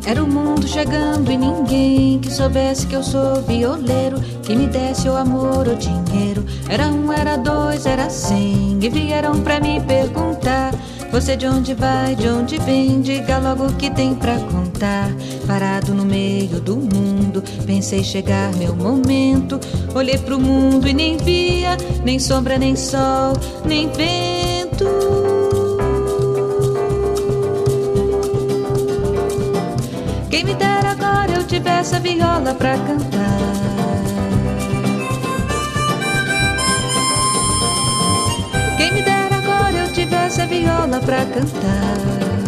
Era o mundo chegando e ninguém que soubesse que eu sou violeiro, que me desse o amor ou dinheiro. Era um, era dois, era 100 e vieram pra me perguntar: você de onde vai, de onde vem? Diga logo o que tem pra contar. Parado no meio do mundo, pensei chegar meu momento. Olhei pro mundo e nem via nem sombra, nem sol, nem vento. Quem me dera agora eu tivesse a viola pra cantar. Quem me dera agora eu tivesse a viola pra cantar.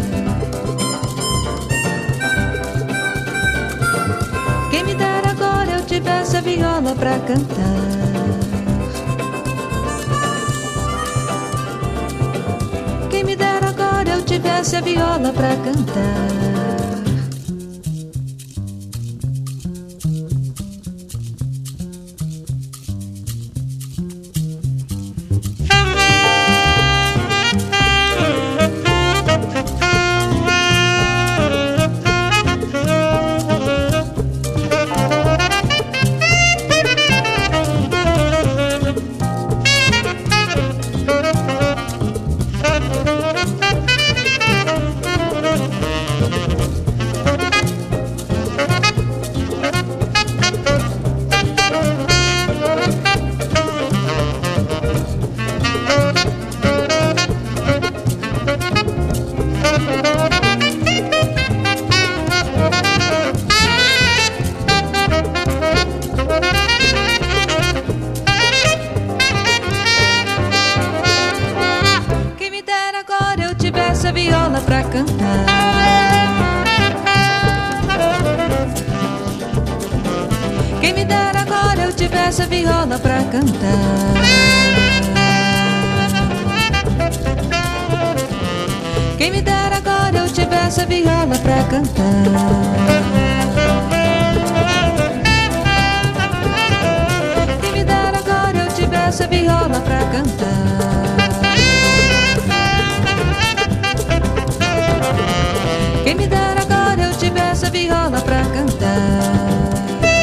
Quem me dera agora eu tivesse a viola pra cantar. Quem me dera agora eu tivesse a viola pra cantar. Quem me dera agora eu tivesse a viola pra cantar. Quem me dera agora eu tivesse a viola pra cantar. Quem me dera agora eu tivesse a viola pra cantar. Quem me dera agora eu tivesse a viola pra cantar.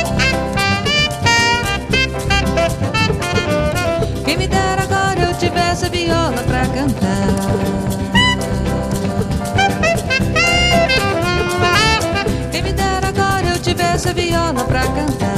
Quem me dera agora eu tivesse a viola pra cantar. Quem me dera agora eu tivesse a viola pra cantar.